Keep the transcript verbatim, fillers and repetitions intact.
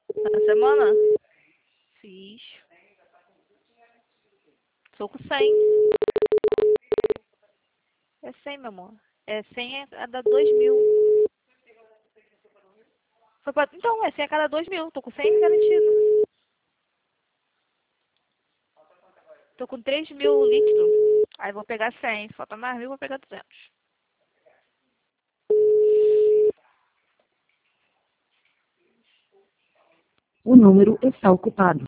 Na semana? Fiz. Tô com cem. É cem, meu amor. É cem a cada dois mil. Foi pra... Então, é cem a cada dois mil. Tô com cem garantido. Tô com três mil líquido. Aí vou pegar cem. Falta mais mil, vou pegar duzentos. O número está ocupado.